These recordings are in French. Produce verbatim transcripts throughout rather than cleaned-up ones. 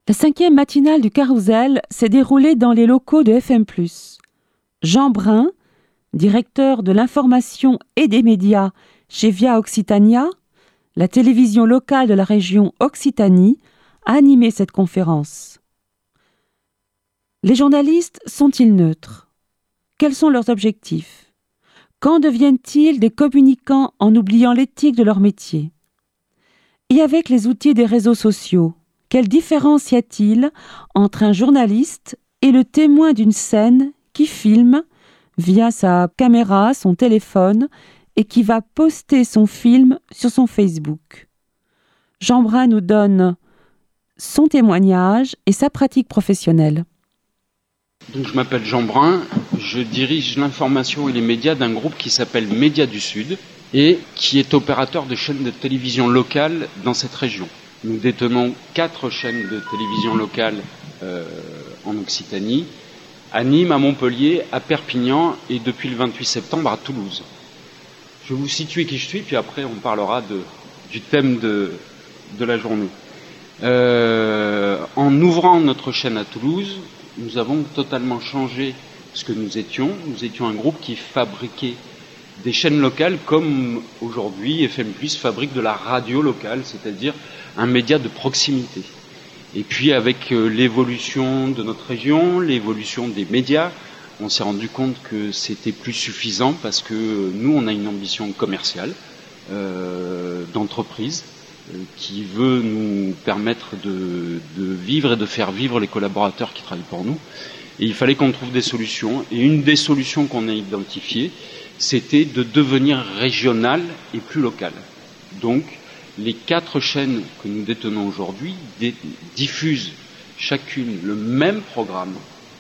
La cinquième matinale du Carrousel s'est déroulée dans les locaux de F M plus. Jean Brun, directeur de l'information et des médias chez Via Occitania, la télévision locale de la région Occitanie, a animé cette conférence. Les journalistes sont-ils neutres ? Quels sont leurs objectifs ? Quand deviennent-ils des communicants en oubliant l'éthique de leur métier ? Et avec les outils des réseaux sociaux, quelle différence y a-t-il entre un journaliste et le témoin d'une scène qui filme via sa caméra, son téléphone et qui va poster son film sur son Facebook ? Jean Brun nous donne son témoignage et sa pratique professionnelle. Donc, je m'appelle Jean Brun, je dirige l'information et les médias d'un groupe qui s'appelle Médias du Sud et qui est opérateur de chaînes de télévision locales dans cette région. Nous détenons quatre chaînes de télévision locales euh, en Occitanie, à Nîmes, à Montpellier, à Perpignan et depuis le vingt-huit septembre à Toulouse. Je vais vous situer qui je suis, puis après on parlera de, du thème de, de la journée. Euh, en ouvrant notre chaîne à Toulouse, nous avons totalement changé ce que nous étions. Nous étions un groupe qui fabriquait des chaînes locales comme aujourd'hui F M plus fabrique de la radio locale, c'est-à-dire un média de proximité. Et puis avec euh, l'évolution de notre région, l'évolution des médias, on s'est rendu compte que c'était plus suffisant parce que euh, nous, on a une ambition commerciale, euh, d'entreprise, euh, qui veut nous permettre de, de vivre et de faire vivre les collaborateurs qui travaillent pour nous. Et il fallait qu'on trouve des solutions. Et une des solutions qu'on a identifiées, c'était de devenir régional et plus local. Donc, les quatre chaînes que nous détenons aujourd'hui diffusent chacune le même programme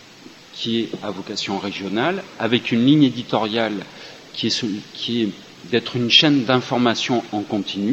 qui est à vocation régionale, avec une ligne éditoriale qui est, qui est d'être une chaîne d'information en continu,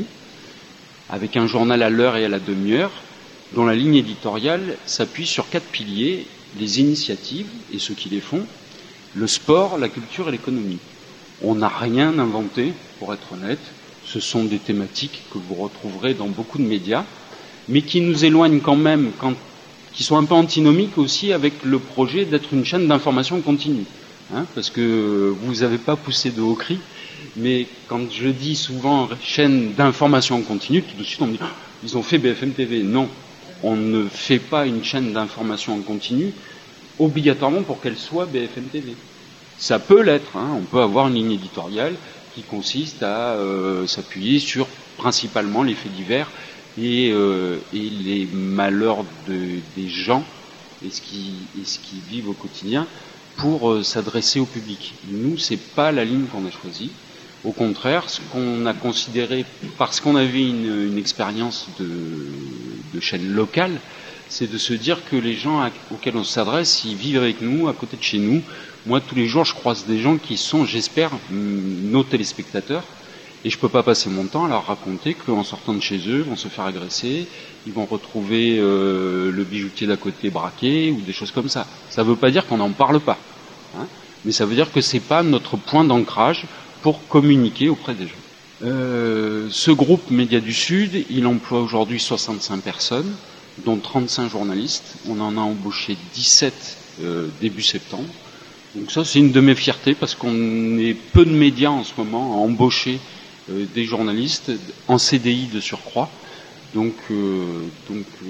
avec un journal à l'heure et à la demi-heure, dont la ligne éditoriale s'appuie sur quatre piliers, les initiatives et ceux qui les font, le sport, la culture et l'économie. On n'a rien inventé, pour être honnête. Ce sont des thématiques que vous retrouverez dans beaucoup de médias, mais qui nous éloignent quand même, quand, qui sont un peu antinomiques aussi avec le projet d'être une chaîne d'information continue. Hein, parce que vous n'avez pas poussé de haut cri, mais quand je dis souvent chaîne d'information continue, tout de suite on me dit oh, ils ont fait B F M T V. Non, on ne fait pas une chaîne d'information en continu obligatoirement pour qu'elle soit B F M T V. Ça peut l'être, hein, on peut avoir une ligne éditoriale qui consiste à euh, s'appuyer sur principalement les faits divers et, euh, et les malheurs de, des gens et ce qui et ce qu'ils vivent au quotidien pour euh, s'adresser au public. Nous, c'est pas la ligne qu'on a choisie. Au contraire, ce qu'on a considéré, parce qu'on avait une, une expérience de, de chaîne locale, c'est de se dire que les gens à, auxquels on s'adresse, ils vivent avec nous, à côté de chez nous. Moi, tous les jours, je croise des gens qui sont, j'espère, nos téléspectateurs. Et je peux pas passer mon temps à leur raconter qu'en sortant de chez eux, ils vont se faire agresser, ils vont retrouver euh, le bijoutier d'à côté braqué ou des choses comme ça. Ça veut pas dire qu'on n'en parle pas, hein, mais ça veut dire que c'est pas notre point d'ancrage pour communiquer auprès des gens. Euh, ce groupe Médias du Sud, il emploie aujourd'hui soixante-cinq personnes, dont trente-cinq journalistes. On en a embauché dix-sept euh, début septembre. Donc ça, c'est une de mes fiertés parce qu'on est peu de médias en ce moment à embaucher euh, des journalistes en C D I de surcroît. Donc, euh, donc euh,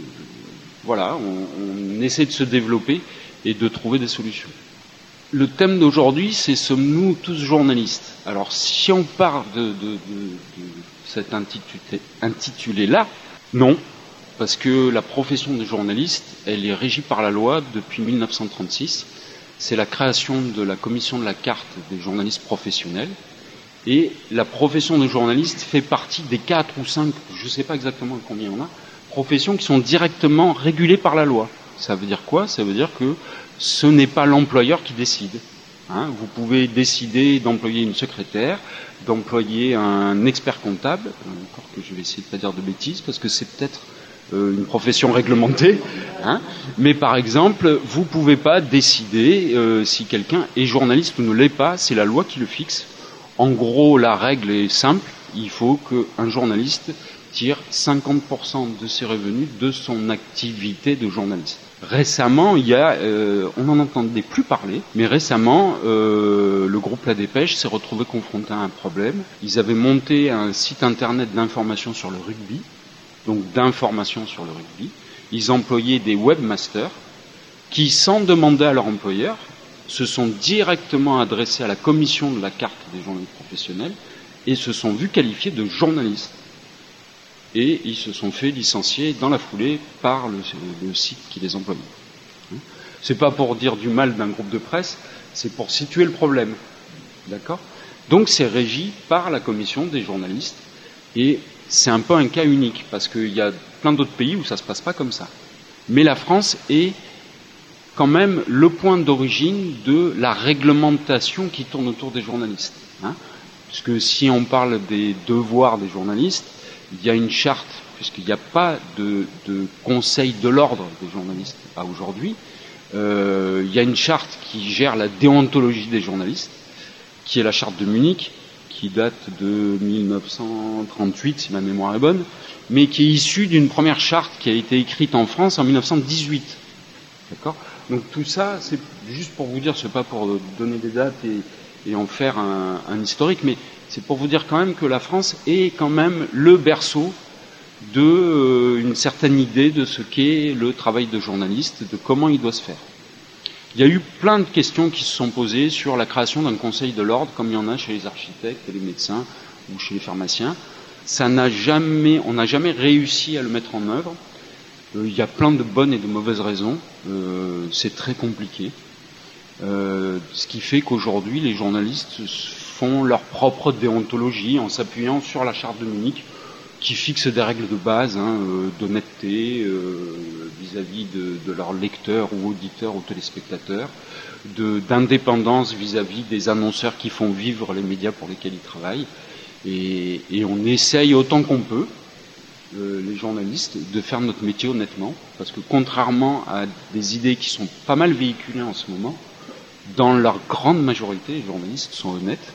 voilà, on, on essaie de se développer et de trouver des solutions. Le thème d'aujourd'hui, c'est sommes-nous tous journalistes ? Alors, si on part de, de, de, de cet intitulé, intitulé-là, non, parce que la profession de journaliste, elle est régie par la loi depuis mille neuf cent trente-six. C'est la création de la commission de la carte des journalistes professionnels. Et la profession de journaliste fait partie des quatre ou cinq, je ne sais pas exactement combien on a, professions qui sont directement régulées par la loi. Ça veut dire quoi ? Ça veut dire que ce n'est pas l'employeur qui décide. Hein, vous pouvez décider d'employer une secrétaire, d'employer un expert comptable, encore que je vais essayer de ne pas dire de bêtises, parce que c'est peut-être euh, une profession réglementée, hein, mais par exemple, vous ne pouvez pas décider euh, si quelqu'un est journaliste ou ne l'est pas, c'est la loi qui le fixe. En gros, la règle est simple, il faut qu'un journaliste tire cinquante pour cent de ses revenus de son activité de journaliste. Récemment, il y a, euh, on n'en entendait plus parler, mais récemment, euh, le groupe La Dépêche s'est retrouvé confronté à un problème. Ils avaient monté un site internet d'information sur le rugby, donc d'information sur le rugby. Ils employaient des webmasters qui, sans demander à leur employeur, se sont directement adressés à la commission de la carte des journalistes professionnels et se sont vus qualifiés de journalistes. Et ils se sont fait licencier dans la foulée par le, le site qui les employait. C'est pas pour dire du mal d'un groupe de presse, c'est pour situer le problème. D'accord ? Donc c'est régi par la commission des journalistes, et c'est un peu un cas unique, parce qu'il y a plein d'autres pays où ça se passe pas comme ça. Mais la France est quand même le point d'origine de la réglementation qui tourne autour des journalistes. Hein ? Parce que si on parle des devoirs des journalistes, il y a une charte, puisqu'il n'y a pas de, de conseil de l'ordre des journalistes à aujourd'hui. Euh, il y a une charte qui gère la déontologie des journalistes, qui est la charte de Munich, qui date de mille neuf cent trente-huit, si ma mémoire est bonne, mais qui est issue d'une première charte qui a été écrite en France en mille neuf cent dix-huit. D'accord ? Donc tout ça, c'est juste pour vous dire, c'est pas pour donner des dates et, et en faire un, un historique, mais c'est pour vous dire quand même que la France est quand même le berceau de euh, une certaine idée de ce qu'est le travail de journaliste, de comment il doit se faire. Il y a eu plein de questions qui se sont posées sur la création d'un conseil de l'ordre, comme il y en a chez les architectes et les médecins ou chez les pharmaciens. Ça n'a jamais, on n'a jamais réussi à le mettre en œuvre. Euh, il y a plein de bonnes et de mauvaises raisons. Euh, c'est très compliqué. Euh, ce qui fait qu'aujourd'hui, les journalistes font leur propre déontologie en s'appuyant sur la charte de Munich qui fixe des règles de base, hein, euh, d'honnêteté euh, vis-à-vis de, de leurs lecteurs ou auditeurs ou téléspectateurs, de, d'indépendance vis-à-vis des annonceurs qui font vivre les médias pour lesquels ils travaillent. Et, et on essaye autant qu'on peut, euh, les journalistes, de faire notre métier honnêtement, parce que contrairement à des idées qui sont pas mal véhiculées en ce moment, dans leur grande majorité, les journalistes sont honnêtes.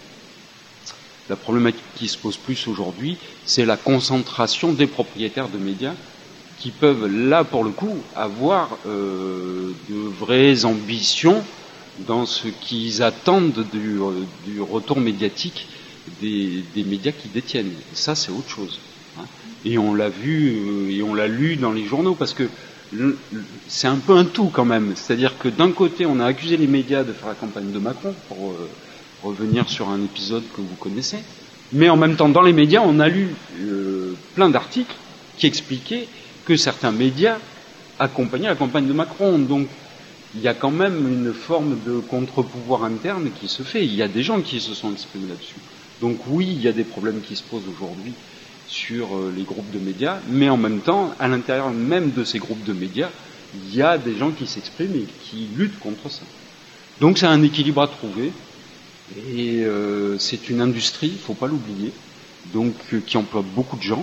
La problématique qui se pose plus aujourd'hui, c'est la concentration des propriétaires de médias qui peuvent, là, pour le coup, avoir euh, de vraies ambitions dans ce qu'ils attendent du, du retour médiatique des, des médias qu'ils détiennent. Et ça, c'est autre chose. Hein. Et on l'a vu euh, et on l'a lu dans les journaux, parce que le, le, c'est un peu un tout quand même. C'est-à-dire que d'un côté, on a accusé les médias de faire la campagne de Macron pour euh, revenir sur un épisode que vous connaissez, mais en même temps, dans les médias, on a lu euh, plein d'articles qui expliquaient que certains médias accompagnaient la campagne de Macron. Donc, il y a quand même une forme de contre-pouvoir interne qui se fait. Il y a des gens qui se sont exprimés là-dessus. Donc oui, il y a des problèmes qui se posent aujourd'hui sur euh, les groupes de médias, mais en même temps, à l'intérieur même de ces groupes de médias, il y a des gens qui s'expriment et qui luttent contre ça. Donc c'est un équilibre à trouver. Et euh, c'est une industrie, il ne faut pas l'oublier, donc euh, qui emploie beaucoup de gens.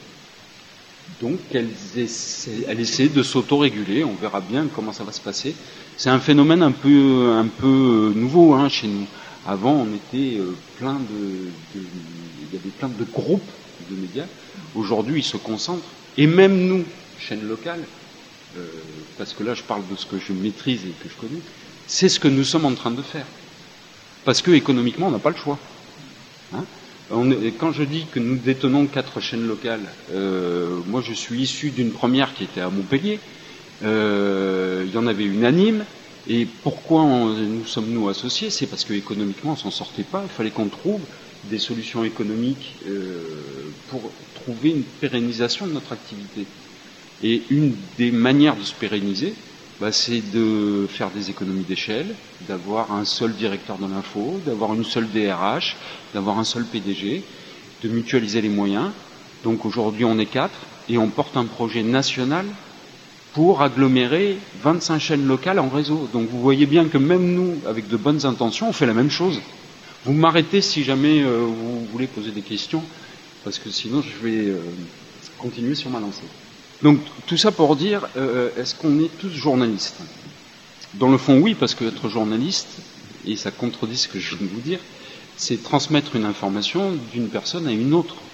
Donc elle essaie, elle essaie de s'auto-réguler, on verra bien comment ça va se passer. C'est un phénomène un peu, un peu nouveau hein, chez nous. Avant, on était euh, plein de, de, il y avait plein de groupes de médias. Aujourd'hui, ils se concentrent. Et même nous, chaîne locale, euh, parce que là, je parle de ce que je maîtrise et que je connais, c'est ce que nous sommes en train de faire. Parce que économiquement, on n'a pas le choix. Hein on est, quand je dis que nous détenons quatre chaînes locales, euh, moi je suis issu d'une première qui était à Montpellier. Euh, il y en avait une à Nîmes. Et pourquoi on, nous sommes-nous associés? C'est parce que économiquement, on s'en sortait pas. Il fallait qu'on trouve des solutions économiques euh, pour trouver une pérennisation de notre activité. Et une des manières de se pérenniser, bah, c'est de faire des économies d'échelle, d'avoir un seul directeur de l'info, d'avoir une seule D R H, d'avoir un seul P D G, de mutualiser les moyens. Donc aujourd'hui on est quatre et on porte un projet national pour agglomérer vingt-cinq chaînes locales en réseau. Donc vous voyez bien que même nous, avec de bonnes intentions, on fait la même chose. Vous m'arrêtez si jamais euh, vous voulez poser des questions, parce que sinon je vais euh, continuer sur ma lancée. Donc tout ça pour dire, euh, est-ce qu'on est tous journalistes? Dans le fond, oui, parce que être journaliste, et ça contredit ce que je viens de vous dire, c'est transmettre une information d'une personne à une autre.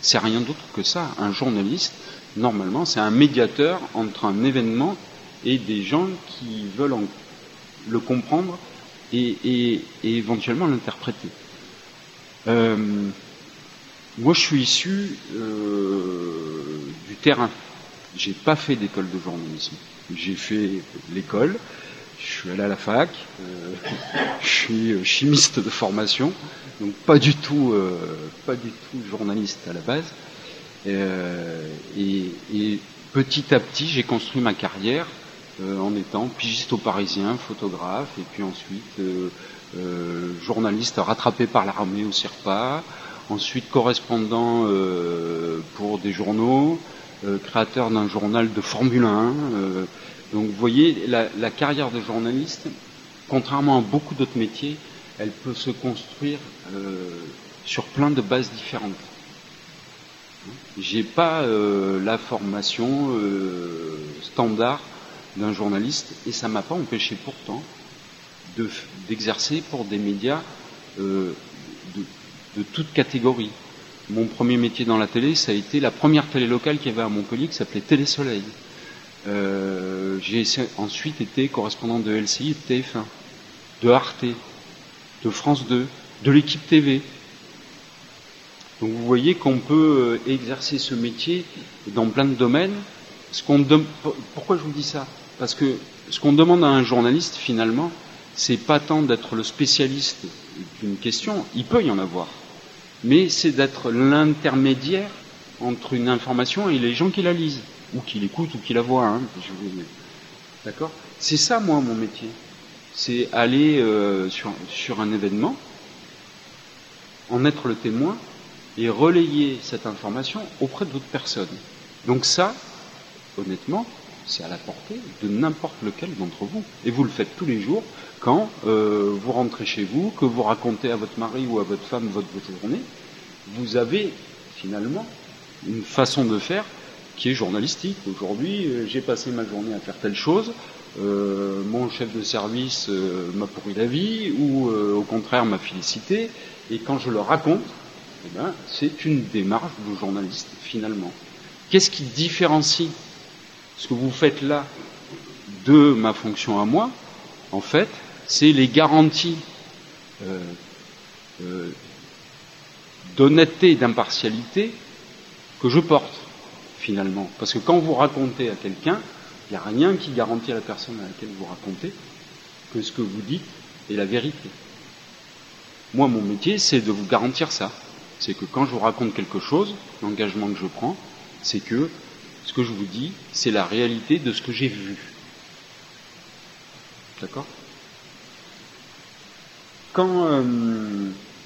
C'est rien d'autre que ça. Un journaliste, normalement, c'est un médiateur entre un événement et des gens qui veulent en, le comprendre et, et, et éventuellement l'interpréter. Euh, moi, je suis issu euh, du terrain. J'ai pas fait d'école de journalisme. J'ai fait l'école, je suis allé à la fac, euh, je suis chimiste de formation, donc pas du tout, euh, pas du tout journaliste à la base. Euh, et, et petit à petit, j'ai construit ma carrière euh, en étant pigiste au Parisien, photographe, et puis ensuite euh, euh, journaliste rattrapé par l'armée au CIRPA, ensuite correspondant euh, pour des journaux, euh, créateur d'un journal de Formule un. Euh, donc vous voyez, la, la carrière de journaliste, contrairement à beaucoup d'autres métiers, elle peut se construire euh, sur plein de bases différentes. J'ai pas euh, la formation euh, standard d'un journaliste et ça m'a pas empêché pourtant de, d'exercer pour des médias euh, de, de toute catégorie. Mon premier métier dans la télé, ça a été la première télé locale qu'il y avait à Montpellier qui s'appelait Télé Soleil. Euh, j'ai ensuite été correspondant de L C I et de T F un, de Arte, de France deux, de l'Équipe T V. Donc vous voyez qu'on peut exercer ce métier dans plein de domaines. Ce qu'on de... Pourquoi je vous dis ça? Parce que ce qu'on demande à un journaliste, finalement, c'est pas tant d'être le spécialiste d'une question, il peut y en avoir, mais c'est d'être l'intermédiaire entre une information et les gens qui la lisent, ou qui l'écoutent, ou qui la voient. Hein. D'accord? C'est ça, moi, mon métier. C'est aller euh, sur, sur un événement, en être le témoin, et relayer cette information auprès d'autres personnes. Donc ça, honnêtement, c'est à la portée de n'importe lequel d'entre vous. Et vous le faites tous les jours quand euh, vous rentrez chez vous, que vous racontez à votre mari ou à votre femme votre, votre journée. Vous avez finalement une façon de faire qui est journalistique. Aujourd'hui, euh, j'ai passé ma journée à faire telle chose, euh, mon chef de service euh, m'a pourri la vie, ou euh, au contraire m'a félicité, et quand je le raconte, eh ben, c'est une démarche de journaliste, finalement. Qu'est-ce qui différencie ce que vous faites là de ma fonction à moi? En fait, c'est les garanties euh, euh, d'honnêteté et d'impartialité que je porte, finalement. Parce que quand vous racontez à quelqu'un, il n'y a rien qui garantit à la personne à laquelle vous racontez que ce que vous dites est la vérité. Moi, mon métier, c'est de vous garantir ça. C'est que quand je vous raconte quelque chose, l'engagement que je prends, c'est que ce que je vous dis, c'est la réalité de ce que j'ai vu. D'accord? Quand, euh,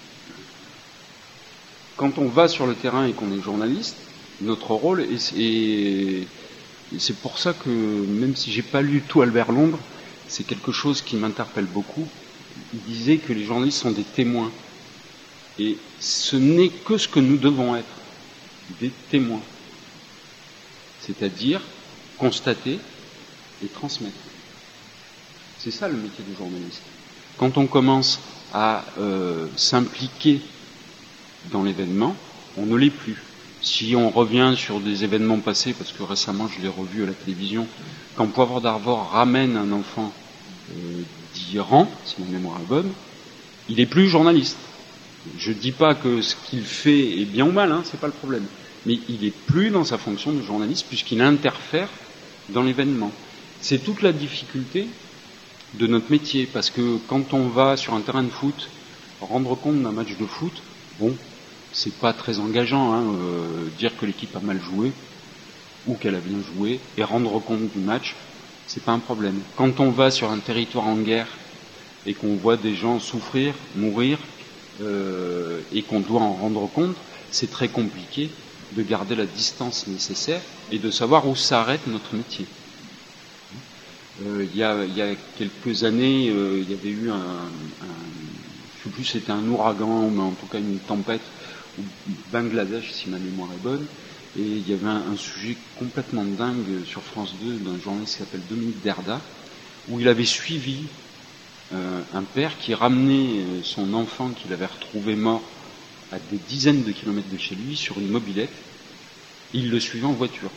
quand on va sur le terrain et qu'on est journaliste, notre rôle, et c'est, et c'est pour ça que, même si j'ai pas lu tout Albert Londres, c'est quelque chose qui m'interpelle beaucoup. Il disait que les journalistes sont des témoins. Et ce n'est que ce que nous devons être, des témoins. C'est-à-dire constater et transmettre. C'est ça le métier du journaliste. Quand on commence à euh, s'impliquer dans l'événement, on ne l'est plus. Si on revient sur des événements passés, parce que récemment je l'ai revu à la télévision, quand Poivre d'Arvor ramène un enfant euh, d'Iran, si ma mémoire est bonne, il n'est plus journaliste. Je ne dis pas que ce qu'il fait est bien ou mal, hein, c'est pas le problème. Mais il n'est plus dans sa fonction de journaliste puisqu'il interfère dans l'événement. C'est toute la difficulté de notre métier, parce que quand on va sur un terrain de foot, rendre compte d'un match de foot, bon, c'est pas très engageant, hein, euh, dire que l'équipe a mal joué ou qu'elle a bien joué et rendre compte du match, c'est pas un problème. Quand on va sur un territoire en guerre et qu'on voit des gens souffrir, mourir, Euh, et qu'on doit en rendre compte, c'est très compliqué de garder la distance nécessaire et de savoir où s'arrête notre métier. Euh, il, y a, il y a quelques années, euh, il y avait eu un, un je ne sais plus si c'était un ouragan, mais en tout cas une tempête au Bangladesh, si ma mémoire est bonne, et il y avait un, un sujet complètement dingue sur France deux d'un journaliste qui s'appelle Dominique Derda, où il avait suivi Euh, un père qui ramenait son enfant qu'il avait retrouvé mort à des dizaines de kilomètres de chez lui, sur une mobilette, et il le suivait en voiture.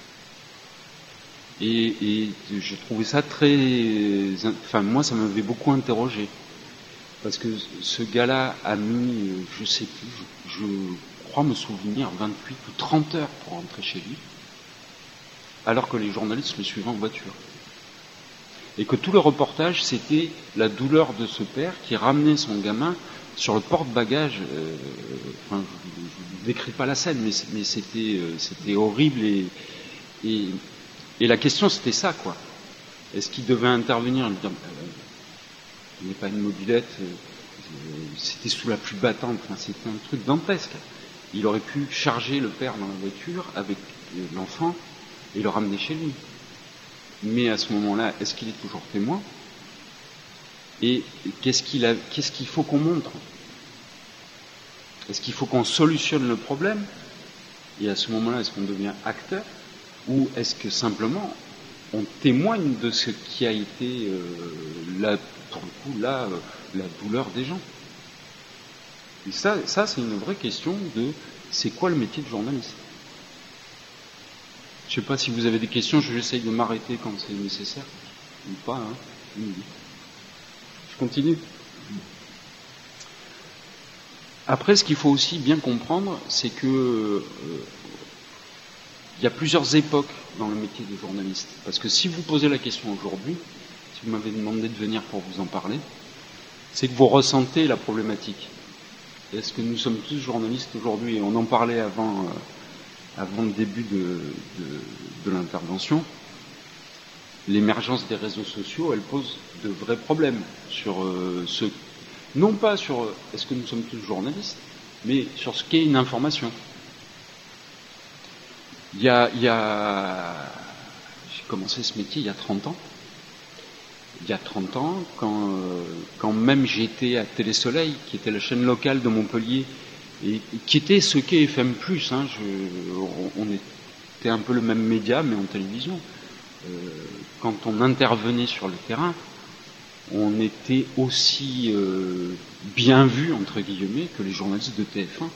Et, et j'ai trouvé ça très... Enfin, moi, ça m'avait beaucoup interrogé. Parce que ce gars-là a mis, je sais plus, je, je crois me souvenir, vingt-huit ou trente heures pour rentrer chez lui, alors que les journalistes le suivaient en voiture. Et que tout le reportage, c'était la douleur de ce père qui ramenait son gamin sur le porte-bagages. Euh, enfin, je ne décris pas la scène, mais, mais c'était, euh, c'était horrible. Et, et, et la question, c'était ça, quoi. Est-ce qu'il devait intervenir et lui dire, euh, il n'est pas une mobilette, euh, c'était sous la pluie battante, enfin, c'était un truc dantesque. Il aurait pu charger le père dans la voiture avec euh, l'enfant et le ramener chez lui. Mais à ce moment-là, est-ce qu'il est toujours témoin? Et qu'est-ce qu'il a, qu'est-ce qu'il faut qu'on montre? Est-ce qu'il faut qu'on solutionne le problème? Et à ce moment-là, est-ce qu'on devient acteur? Ou est-ce que simplement on témoigne de ce qui a été, euh, là, pour le coup, là, euh, la douleur des gens? Et ça, ça, c'est une vraie question de c'est quoi le métier de journaliste? Je ne sais pas si vous avez des questions, j'essaye de m'arrêter quand c'est nécessaire, ou pas, hein. Je continue. Après, ce qu'il faut aussi bien comprendre, c'est que euh, il y a plusieurs époques dans le métier de journaliste. Parce que si vous posez la question aujourd'hui, si vous m'avez demandé de venir pour vous en parler, c'est que vous ressentez la problématique. Est-ce que nous sommes tous journalistes aujourd'hui? Et on en parlait avant... Euh, avant le début de, de, de l'intervention, l'émergence des réseaux sociaux, elle pose de vrais problèmes sur euh, ce, non pas sur euh, est-ce que nous sommes tous journalistes, mais sur ce qu'est une information. Il y a, il y a, j'ai commencé ce métier il y a trente ans. Il y a trente ans, quand, euh, quand même j'étais à Télé Soleil, qui était la chaîne locale de Montpellier, et qui était ce qu'est F M plus, hein, je, on était un peu le même média, mais en télévision. Euh, quand on intervenait sur le terrain, on était aussi euh, bien vu, entre guillemets, que les journalistes de T F un.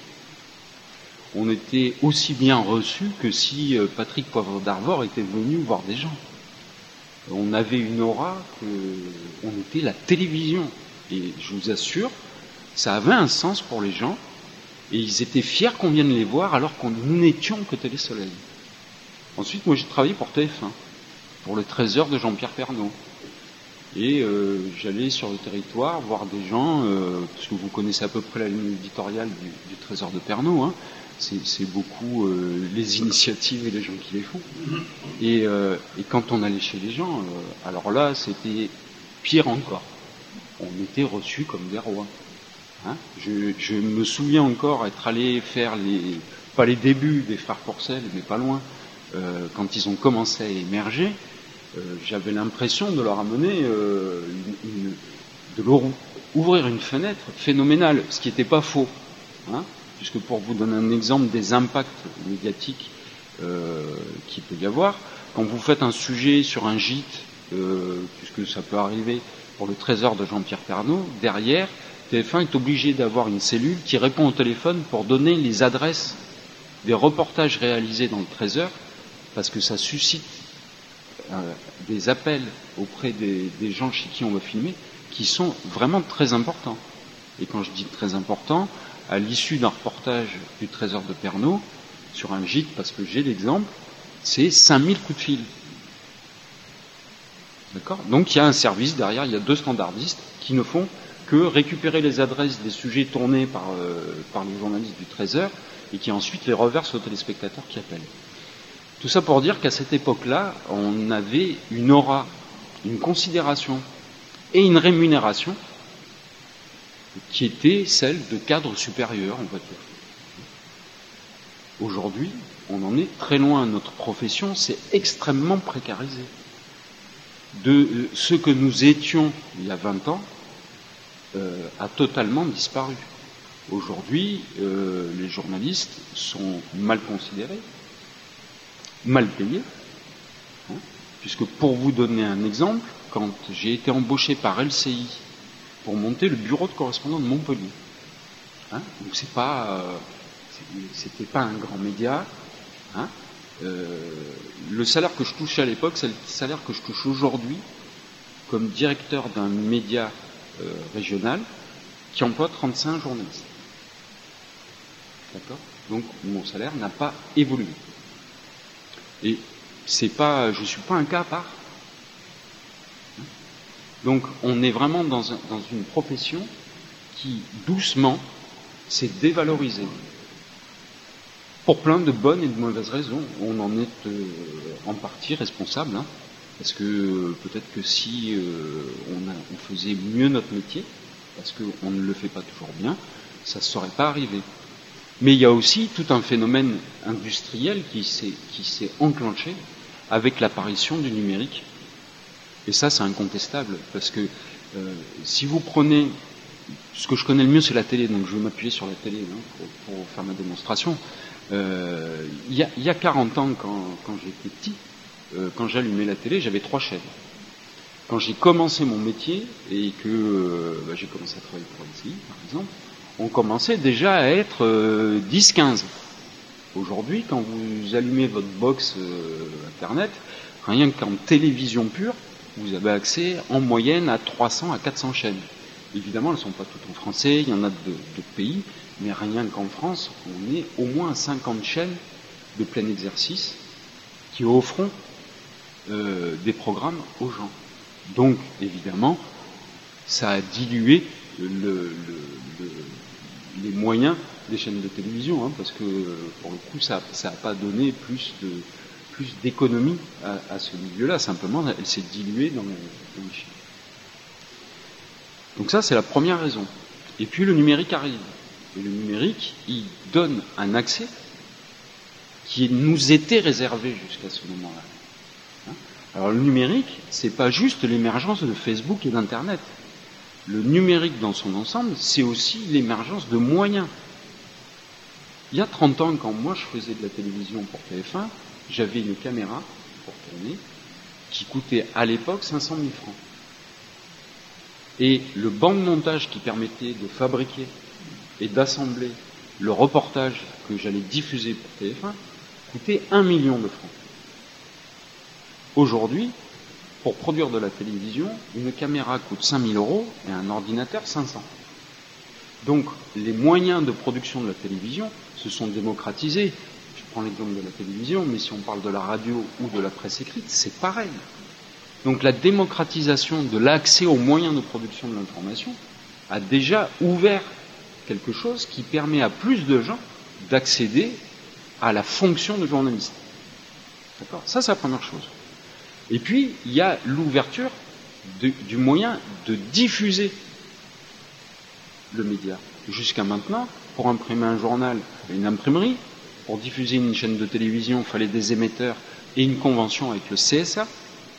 On était aussi bien reçus que si euh, Patrick Poivre d'Arvor était venu voir des gens. On avait une aura, que, on était la télévision. Et je vous assure, ça avait un sens pour les gens. Et ils étaient fiers qu'on vienne les voir alors qu'on n'étions que Télé Soleil. Ensuite, moi j'ai travaillé pour T F un, pour le treize heures de Jean-Pierre Pernaut. Et euh, j'allais sur le territoire voir des gens, euh, parce que vous connaissez à peu près la ligne éditoriale du, du treize heures de Pernaut, hein. c'est, c'est beaucoup euh, les initiatives et les gens qui les font. Et, euh, et quand on allait chez les gens, euh, alors là c'était pire encore. On était reçus comme des rois. Hein, je, je me souviens encore être allé faire les, pas les débuts des frères Porcel, mais pas loin, euh, quand ils ont commencé à émerger, euh, j'avais l'impression de leur amener, euh, une, une, de leur ouvrir une fenêtre phénoménale, ce qui n'était pas faux. Hein, puisque pour vous donner un exemple des impacts médiatiques euh, qu'il peut y avoir, quand vous faites un sujet sur un gîte, euh, puisque ça peut arriver pour le treize heures de Jean-Pierre Pernaut, derrière, T F un est obligé d'avoir une cellule qui répond au téléphone pour donner les adresses des reportages réalisés dans le treize heures, parce que ça suscite euh, des appels auprès des, des gens chez qui on va filmer, qui sont vraiment très importants. Et quand je dis très importants, à l'issue d'un reportage du treize heures de Pernaut, sur un gîte, parce que j'ai l'exemple, c'est cinq mille coups de fil. D'accord ? Donc il y a un service derrière, il y a deux standardistes qui ne font que récupérer les adresses des sujets tournés par, euh, par les journalistes du treize heures et qui ensuite les reversent aux téléspectateurs qui appellent. Tout ça pour dire qu'à cette époque-là, on avait une aura, une considération et une rémunération qui était celle de cadres supérieurs, on va dire. Aujourd'hui, on en est très loin. Notre profession s'est extrêmement précarisée. De ce que nous étions il y a vingt ans, Euh, a totalement disparu. Aujourd'hui, euh, les journalistes sont mal considérés, mal payés, hein, puisque pour vous donner un exemple, quand j'ai été embauché par L C I pour monter le bureau de correspondant de Montpellier, Hein, donc c'est pas, euh, c'était pas un grand média. Hein. Euh, le salaire que je touchais à l'époque, c'est le salaire que je touche aujourd'hui comme directeur d'un média euh, régional qui emploie trente-cinq journalistes. D'accord ? Donc mon salaire n'a pas évolué. Et c'est pas, je suis pas un cas à part. Donc on est vraiment dans, un, dans une profession qui, doucement, s'est dévalorisée. Pour plein de bonnes et de mauvaises raisons. On en est euh, en partie responsable. Hein, parce que euh, peut-être que si euh, on, a, on faisait mieux notre métier, parce qu'on ne le fait pas toujours bien, ça ne serait pas arrivé. Mais il y a aussi tout un phénomène industriel qui s'est, qui s'est enclenché avec l'apparition du numérique. Et ça, c'est incontestable, parce que euh, si vous prenez... Ce que je connais le mieux, c'est la télé, donc je vais m'appuyer sur la télé hein, pour, pour faire ma démonstration. Euh, il, y a, il y a quarante ans, quand, quand j'étais petit, euh, quand j'allumais la télé, j'avais trois chaînes. Quand j'ai commencé mon métier, et que euh, bah, j'ai commencé à travailler pour L C I, par exemple, on commençait déjà à être euh, dix quinze. Aujourd'hui, quand vous allumez votre box euh, Internet, rien qu'en télévision pure, vous avez accès en moyenne à trois cents à quatre cents chaînes. Évidemment, elles ne sont pas toutes en français, il y en a d'autres pays, mais rien qu'en France, on est au moins à cinquante chaînes de plein exercice qui offront euh, des programmes aux gens. Donc, évidemment, ça a dilué le, le, le, les moyens des chaînes de télévision, hein, parce que, pour le coup, ça n'a pas donné plus de plus d'économie à, à ce milieu-là. Simplement, elle s'est diluée dans les, dans les chaînes. Donc ça, c'est la première raison. Et puis, le numérique arrive. Et le numérique, il donne un accès qui nous était réservé jusqu'à ce moment-là. Hein ? Alors, le numérique, c'est pas juste l'émergence de Facebook et d'Internet. Le numérique dans son ensemble, c'est aussi l'émergence de moyens. Il y a trente ans, quand moi je faisais de la télévision pour T F un, j'avais une caméra pour tourner qui coûtait à l'époque cinq cent mille francs. Et le banc de montage qui permettait de fabriquer et d'assembler le reportage que j'allais diffuser pour T F un coûtait un million de francs. Aujourd'hui, pour produire de la télévision, une caméra coûte cinq mille euros et un ordinateur cinq cents. Donc, les moyens de production de la télévision se sont démocratisés. Je prends l'exemple de la télévision, mais si on parle de la radio ou de la presse écrite, c'est pareil. Donc, la démocratisation de l'accès aux moyens de production de l'information a déjà ouvert quelque chose qui permet à plus de gens d'accéder à la fonction de journaliste. D'accord ? Ça, c'est la première chose. Et puis, il y a l'ouverture de, du moyen de diffuser le média. Jusqu'à maintenant, pour imprimer un journal, il fallait une imprimerie. Pour diffuser une chaîne de télévision, il fallait des émetteurs et une convention avec le C S A. Hein ?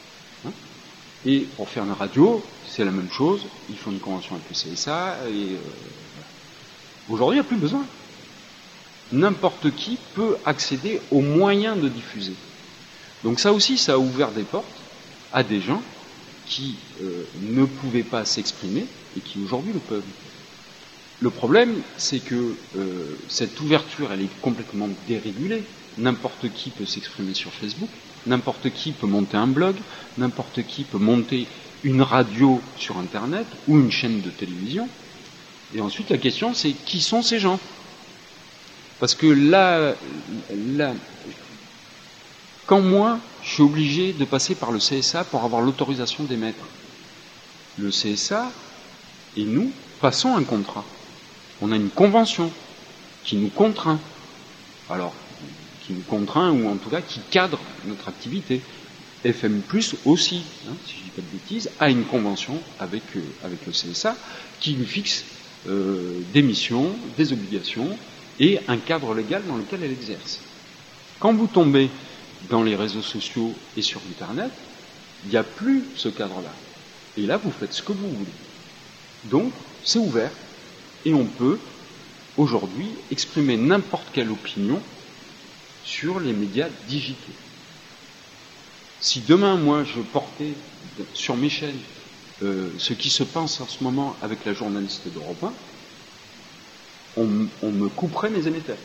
Et pour faire une radio, c'est la même chose. Il faut une convention avec le C S A. Et euh, aujourd'hui, il n'y a plus besoin. N'importe qui peut accéder aux moyens de diffuser. Donc ça aussi, ça a ouvert des portes à des gens qui euh, ne pouvaient pas s'exprimer et qui aujourd'hui le peuvent. Le problème, c'est que euh, cette ouverture, elle est complètement dérégulée. N'importe qui peut s'exprimer sur Facebook, n'importe qui peut monter un blog, n'importe qui peut monter une radio sur Internet ou une chaîne de télévision. Et ensuite, la question, c'est qui sont ces gens ? Parce que là, là, quand moi, je suis obligé de passer par le C S A pour avoir l'autorisation d'émettre, le C S A et nous passons un contrat. On a une convention qui nous contraint. Alors, qui nous contraint, ou en tout cas qui cadre notre activité. F M plus aussi, hein, si je ne dis pas de bêtises, a une convention avec, euh, avec le C S A qui lui fixe euh, des missions, des obligations et un cadre légal dans lequel elle exerce. Quand vous tombez dans les réseaux sociaux et sur Internet, il n'y a plus ce cadre-là. Et là, vous faites ce que vous voulez. Donc, c'est ouvert. Et on peut, aujourd'hui, exprimer n'importe quelle opinion sur les médias digitaux. Si demain, moi, je portais sur mes chaînes euh, ce qui se passe en ce moment avec la journaliste d'Europe un, on, on me couperait mes émetteurs.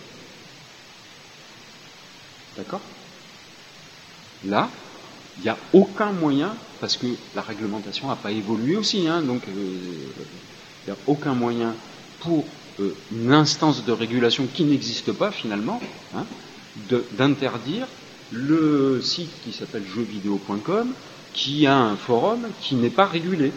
D'accord ? Là, il n'y a aucun moyen, parce que la réglementation n'a pas évolué aussi, hein, donc il euh, n'y a aucun moyen pour euh, une instance de régulation qui n'existe pas finalement, hein, de, d'interdire le site qui s'appelle jeux vidéo point com, qui a un forum qui n'est pas régulé.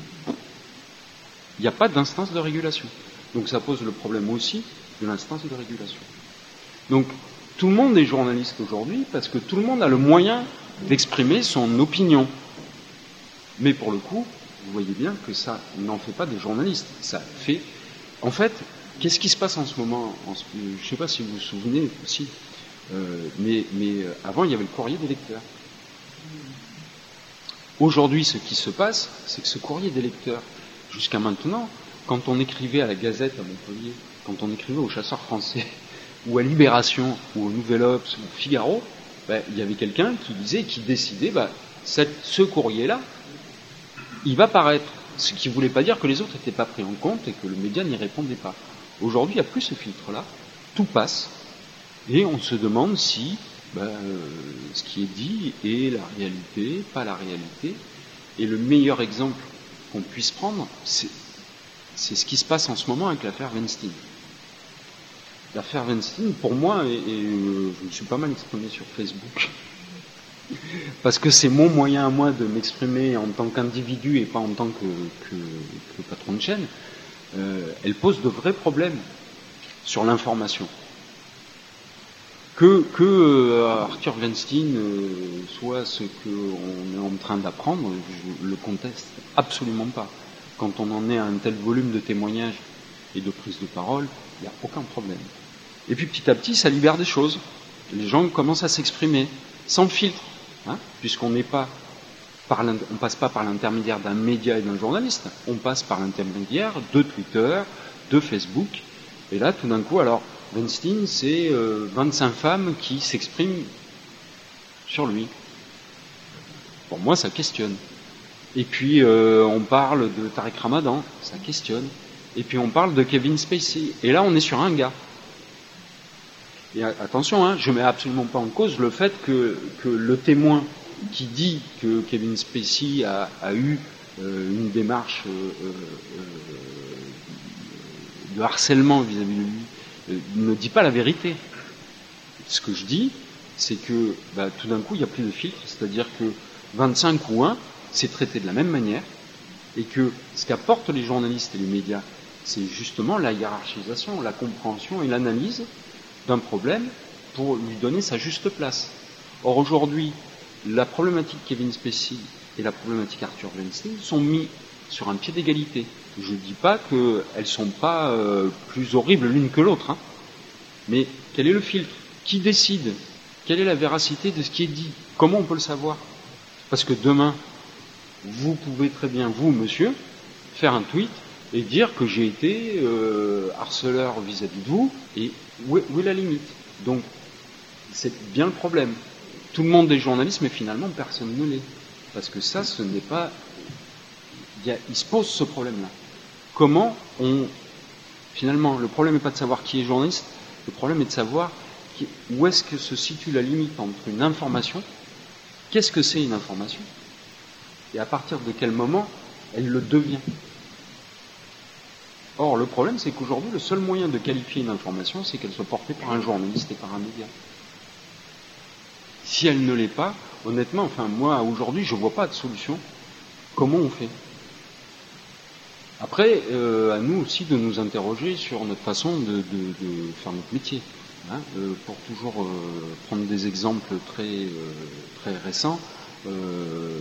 Il n'y a pas d'instance de régulation. Donc ça pose le problème aussi de l'instance de régulation. Donc tout le monde est journaliste aujourd'hui parce que tout le monde a le moyen d'exprimer son opinion. Mais pour le coup, vous voyez bien que ça n'en fait pas des journalistes. Ça fait... En fait, qu'est-ce qui se passe en ce moment en ce... Je ne sais pas si vous vous souvenez aussi, euh, mais, mais avant, il y avait le courrier des lecteurs. Aujourd'hui, ce qui se passe, c'est que ce courrier des lecteurs, jusqu'à maintenant, quand on écrivait à la Gazette à Montpellier, quand on écrivait aux Chasseurs français, ou à Libération, ou au Nouvel Obs, ou au Figaro, ben, il y avait quelqu'un qui disait, qui décidait, ben, cette, ce courrier-là, il va paraître. Ce qui ne voulait pas dire que les autres n'étaient pas pris en compte et que le média n'y répondait pas. Aujourd'hui, il n'y a plus ce filtre-là. Tout passe. Et on se demande si ben, euh, ce qui est dit est la réalité, pas la réalité. Et le meilleur exemple qu'on puisse prendre, c'est, c'est ce qui se passe en ce moment avec l'affaire Weinstein. L'affaire Weinstein, pour moi, et, et euh, je me suis pas mal exprimé sur Facebook, parce que c'est mon moyen à moi de m'exprimer en tant qu'individu et pas en tant que, que, que patron de chaîne, euh, elle pose de vrais problèmes sur l'information. Que, que euh, Arthur Weinstein euh, soit ce qu'on est en train d'apprendre, je le conteste absolument pas. Quand on en est à un tel volume de témoignages et de prise de parole, il n'y a aucun problème. Et puis petit à petit, ça libère des choses. Les gens commencent à s'exprimer, sans filtre, hein, puisqu'on n'est pas par on passe pas par l'intermédiaire d'un média et d'un journaliste, on passe par l'intermédiaire de Twitter, de Facebook. Et là, tout d'un coup, alors, Weinstein, c'est euh, vingt-cinq femmes qui s'expriment sur lui. Pour moi, ça questionne. Et puis, euh, on parle de Tariq Ramadan, ça questionne. Et puis, on parle de Kevin Spacey. Et là, on est sur un gars. Et attention, hein, je ne mets absolument pas en cause le fait que, que le témoin qui dit que Kevin Spacey a, a eu euh, une démarche euh, euh, de harcèlement vis-à-vis de lui euh, ne dit pas la vérité. Ce que je dis, c'est que bah, tout d'un coup, il n'y a plus de filtre, c'est-à-dire que vingt-cinq ou un, c'est traité de la même manière, et que ce qu'apportent les journalistes et les médias, c'est justement la hiérarchisation, la compréhension et l'analyse d'un problème pour lui donner sa juste place. Or aujourd'hui, la problématique Kevin Spacey et la problématique Arthur Weinstein sont mis sur un pied d'égalité. Je ne dis pas qu'elles ne sont pas euh, plus horribles l'une que l'autre, hein. Mais quel est le filtre ? Qui décide ? Quelle est la véracité de ce qui est dit ? Comment on peut le savoir ? Parce que demain, vous pouvez très bien, vous, monsieur, faire un tweet et dire que j'ai été euh, harceleur vis-à-vis de vous, et où est, où est la limite ? Donc, c'est bien le problème. Tout le monde est journaliste, mais finalement, personne ne l'est. Parce que ça, ce n'est pas... Il, y a, il se pose ce problème-là. Comment on... Finalement, le problème n'est pas de savoir qui est journaliste, le problème est de savoir qui... où est-ce que se situe la limite entre une information, qu'est-ce que c'est une information, et à partir de quel moment elle le devient. Or, le problème, c'est qu'aujourd'hui, le seul moyen de qualifier une information, c'est qu'elle soit portée par un journaliste et par un média. Si elle ne l'est pas, honnêtement, enfin, moi, aujourd'hui, je ne vois pas de solution. Comment on fait ? Après, euh, à nous aussi de nous interroger sur notre façon de, de, de faire notre métier. Hein, euh, pour toujours euh, prendre des exemples très, euh, très récents, euh,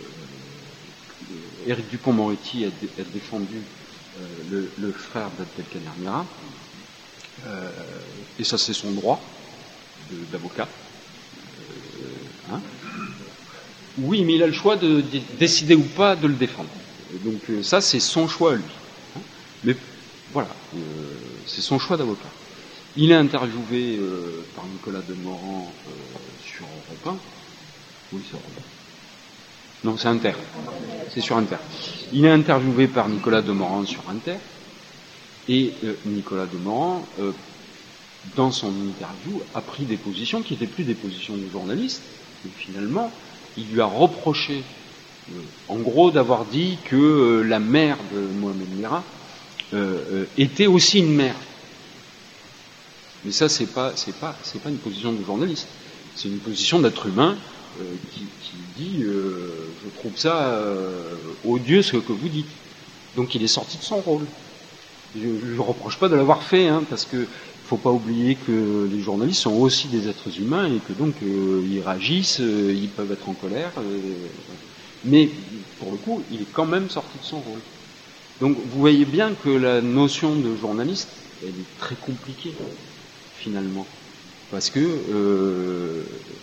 Éric Dupond-Moretti a, a défendu euh, le, le frère d'Abdelkader Mira, euh, et ça c'est son droit de, d'avocat. Euh, hein. Oui, mais il a le choix de, de décider ou pas de le défendre. Donc euh, ça c'est son choix à lui. Hein. Mais voilà, euh, c'est son choix d'avocat. Il est interviewé euh, par Nicolas Demorand euh, sur Europe un. Oui, c'est Europe un. Non, c'est Inter. C'est sur Inter. Il est interviewé par Nicolas Demorand sur Inter. Et euh, Nicolas Demorand, euh, dans son interview, a pris des positions qui n'étaient plus des positions de journaliste. Et finalement, il lui a reproché, euh, en gros, d'avoir dit que euh, la mère de Mohamed Merah euh, euh, était aussi une mère. Mais ça, c'est pas, c'est pas, c'est pas une position de journaliste. C'est une position d'être humain euh, qui, qui dit euh, je trouve ça euh, odieux ce que vous dites. Donc il est sorti de son rôle. Je ne lui reproche pas de l'avoir fait, hein, parce que faut pas oublier que les journalistes sont aussi des êtres humains et que donc euh, ils réagissent, euh, ils peuvent être en colère. Euh, mais pour le coup, il est quand même sorti de son rôle. Donc vous voyez bien que la notion de journaliste, elle est très compliquée finalement, parce que euh,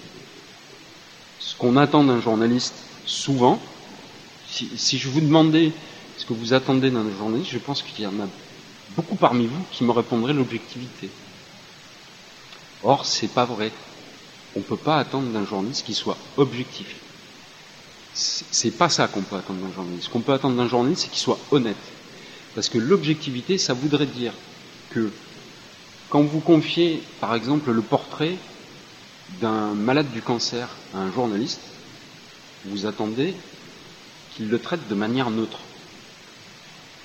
ce qu'on attend d'un journaliste, souvent, si, si je vous demandais ce que vous attendez d'un journaliste, je pense qu'il y en a beaucoup parmi vous qui me répondraient l'objectivité. Or, c'est pas vrai. On peut pas attendre d'un journaliste qu'il soit objectif. C'est pas ça qu'on peut attendre d'un journaliste. Ce qu'on peut attendre d'un journaliste, c'est qu'il soit honnête. Parce que l'objectivité, ça voudrait dire que quand vous confiez, par exemple, le portrait d'un malade du cancer à un journaliste, vous attendez qu'il le traite de manière neutre. D'accord ?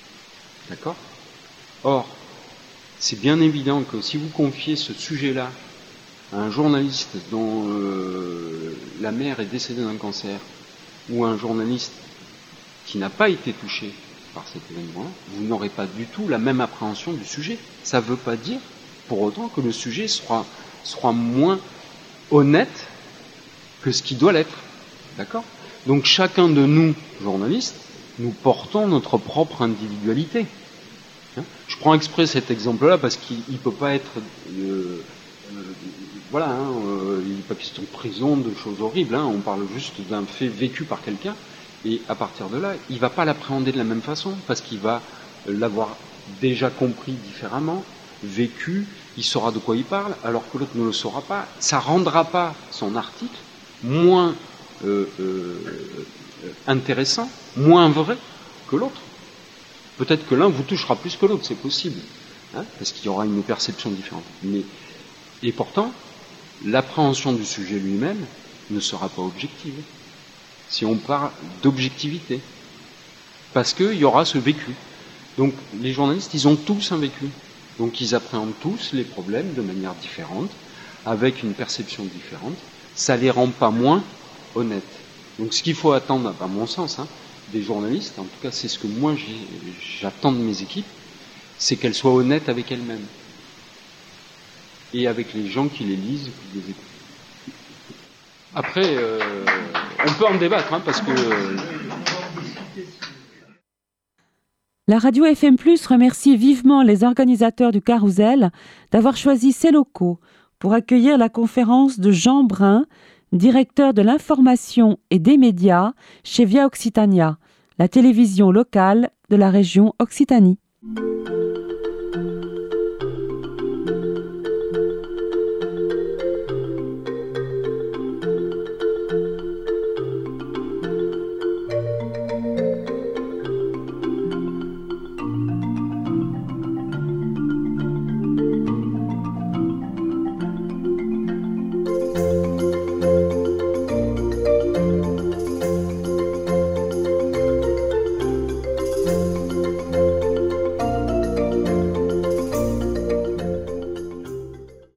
Or, c'est bien évident que si vous confiez ce sujet-là à un journaliste dont euh, la mère est décédée d'un cancer, ou à un journaliste qui n'a pas été touché par cet événement, vous n'aurez pas du tout la même appréhension du sujet. Ça ne veut pas dire pour autant que le sujet sera, sera moins honnête que ce qui doit l'être. D'accord ? Donc chacun de nous, journalistes, nous portons notre propre individualité. Hein ? Je prends exprès cet exemple-là parce qu'il ne peut pas être... Euh, euh, voilà, hein, euh, il n'est pas question de prison, de choses horribles. Hein, on parle juste d'un fait vécu par quelqu'un. Et à partir de là, il ne va pas l'appréhender de la même façon parce qu'il va l'avoir déjà compris différemment, vécu, il saura de quoi il parle, alors que l'autre ne le saura pas. Ça ne rendra pas son article moins euh, euh, intéressant, moins vrai que l'autre. Peut-être que l'un vous touchera plus que l'autre, c'est possible, hein, parce qu'il y aura une perception différente. Mais, et pourtant, l'appréhension du sujet lui-même ne sera pas objective, si on parle d'objectivité, parce qu'il y aura ce vécu. Donc les journalistes, ils ont tous un vécu. Donc ils appréhendent tous les problèmes de manière différente, avec une perception différente. Ça ne les rend pas moins honnêtes. Donc ce qu'il faut attendre, à mon sens, hein, des journalistes, en tout cas c'est ce que moi j'attends de mes équipes, c'est qu'elles soient honnêtes avec elles-mêmes. Et avec les gens qui les lisent, qui les écoutent. Après, euh, on peut en débattre, hein, parce que... Euh... La radio F M plus remercie vivement les organisateurs du Carousel d'avoir choisi ces locaux pour accueillir la conférence de Jean Brun, directeur de l'information et des médias chez Via Occitania, la télévision locale de la région Occitanie.